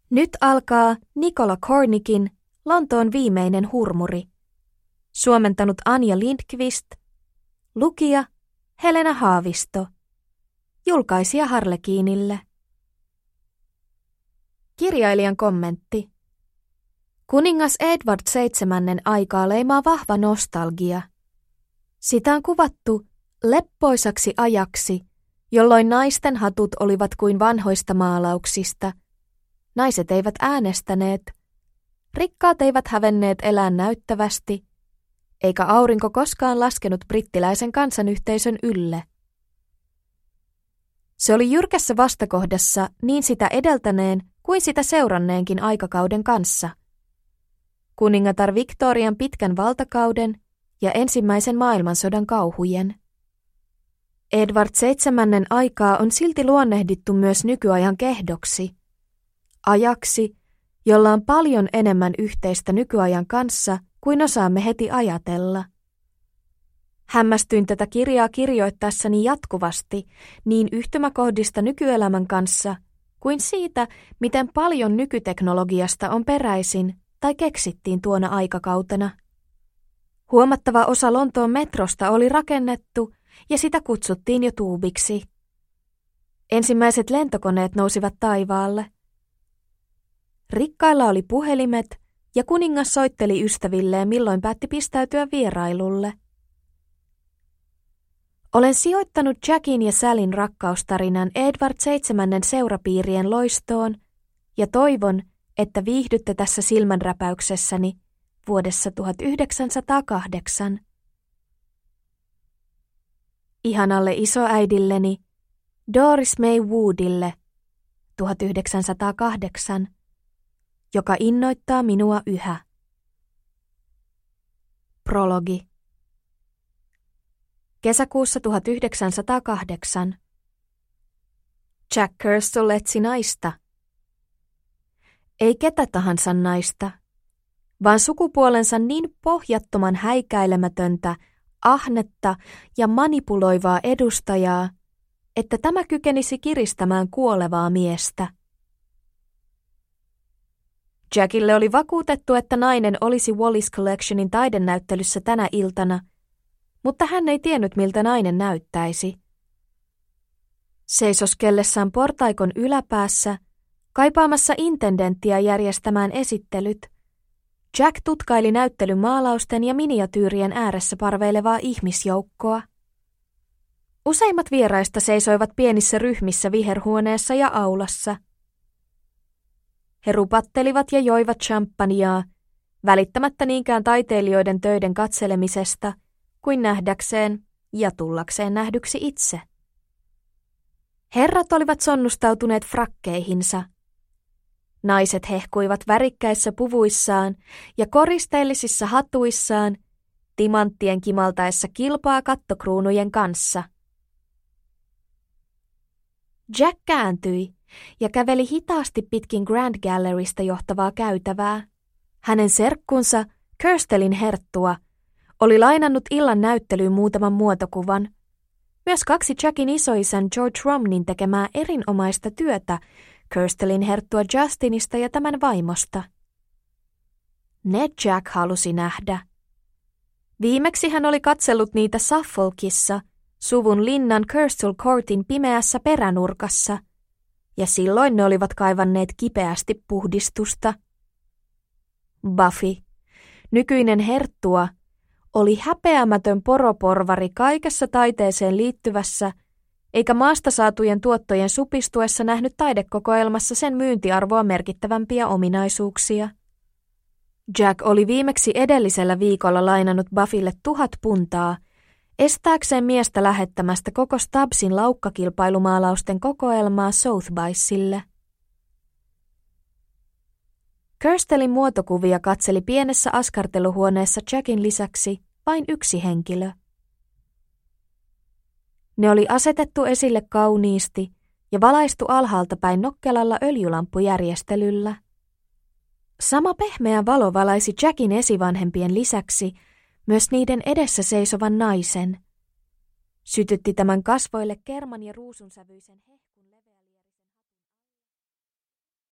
Nyt alkaa Nicola Cornickin Lontoon viimeinen hurmuri. Suomentanut Anja Lindqvist. Lukija Helena Haavisto. Julkaisija Harlekiinille. Kirjailijan kommentti. Kuningas Edward VII aikaa leimaa vahva nostalgia. Sitä on kuvattu leppoisaksi ajaksi, jolloin naisten hatut olivat kuin vanhoista maalauksista. Naiset eivät äänestäneet, rikkaat eivät hävenneet elää näyttävästi, eikä aurinko koskaan laskenut brittiläisen kansanyhteisön ylle. Se oli jyrkässä vastakohdassa niin sitä edeltäneen kuin sitä seuranneenkin aikakauden kanssa. Kuningatar Victorian pitkän valtakauden ja ensimmäisen maailmansodan kauhujen. Edward VII aikaa on silti luonnehdittu myös nykyajan kehdoksi. Ajaksi, jolla on paljon enemmän yhteistä nykyajan kanssa kuin osaamme heti ajatella. Hämmästyin tätä kirjaa kirjoittaessani jatkuvasti niin yhtymäkohdista nykyelämän kanssa kuin siitä, miten paljon nykyteknologiasta on peräisin tai keksittiin tuona aikakautena. Huomattava osa Lontoon metrosta oli rakennettu ja sitä kutsuttiin jo tuubiksi. Ensimmäiset lentokoneet nousivat taivaalle. Rikkailla oli puhelimet ja kuningas soitteli ystävilleen, milloin päätti pistäytyä vierailulle. Olen sijoittanut Jackin ja Sallyn rakkaustarinan Edward VII seurapiirien loistoon ja toivon, että viihdytte tässä silmänräpäyksessäni vuodessa 1908. Ihanalle isoäidilleni Doris May Woodille 1908, joka innoittaa minua yhä. Prologi. Kesäkuussa 1908. Jack Kerstle etsi naista. Ei ketä tahansa naista, vaan sukupuolensa niin pohjattoman häikäilemätöntä, ahnetta ja manipuloivaa edustajaa, että tämä kykenisi kiristämään kuolevaa miestä. Jackille oli vakuutettu, että nainen olisi Wallis Collectionin taidenäyttelyssä tänä iltana, mutta hän ei tiennyt, miltä nainen näyttäisi. Seisoskellessaan portaikon yläpäässä, kaipaamassa intendenttiä järjestämään esittelyt, Jack tutkaili näyttelyn maalausten ja miniatyyrien ääressä parveilevaa ihmisjoukkoa. Useimmat vieraista seisoivat pienissä ryhmissä viherhuoneessa ja aulassa. He rupattelivat ja joivat champagnea, välittämättä niinkään taiteilijoiden töiden katselemisesta, kuin nähdäkseen ja tullakseen nähdyksi itse. Herrat olivat sonnustautuneet frakkeihinsa. Naiset hehkuivat värikkäissä puvuissaan ja koristeellisissa hatuissaan, timanttien kimaltaessa kilpaa kattokruunujen kanssa. Jack kääntyi ja käveli hitaasti pitkin Grand Gallerysta johtavaa käytävää. Hänen serkkunsa, Kirstelin herttua, oli lainannut illan näyttelyyn muutaman muotokuvan. Myös kaksi Jackin isoisän George Romneyn tekemää erinomaista työtä Kirstelin herttua Justinista ja tämän vaimosta. Ne Jack halusi nähdä. Viimeksi hän oli katsellut niitä Suffolkissa, suvun linnan Kirstle Courtin pimeässä peränurkassa, ja silloin ne olivat kaivanneet kipeästi puhdistusta. Buffy, nykyinen herttua, oli häpeämätön poroporvari kaikessa taiteeseen liittyvässä, eikä maasta saatujen tuottojen supistuessa nähnyt taidekokoelmassa sen myyntiarvoa merkittävämpiä ominaisuuksia. Jack oli viimeksi edellisellä viikolla lainannut Buffylle 1000 puntaa, estääkseen miestä lähettämästä koko Stubbsin laukkakilpailumaalausten kokoelmaa Sotheby'sille. Kirstelin muotokuvia katseli pienessä askarteluhuoneessa Jackin lisäksi vain yksi henkilö. Ne oli asetettu esille kauniisti ja valaistu alhaalta päin nokkelalla öljylamppujärjestelyllä. Sama pehmeä valo valaisi Jackin esivanhempien lisäksi myös niiden edessä seisovan naisen. Sytytti tämän kasvoille kerman ja ruusunsävyisen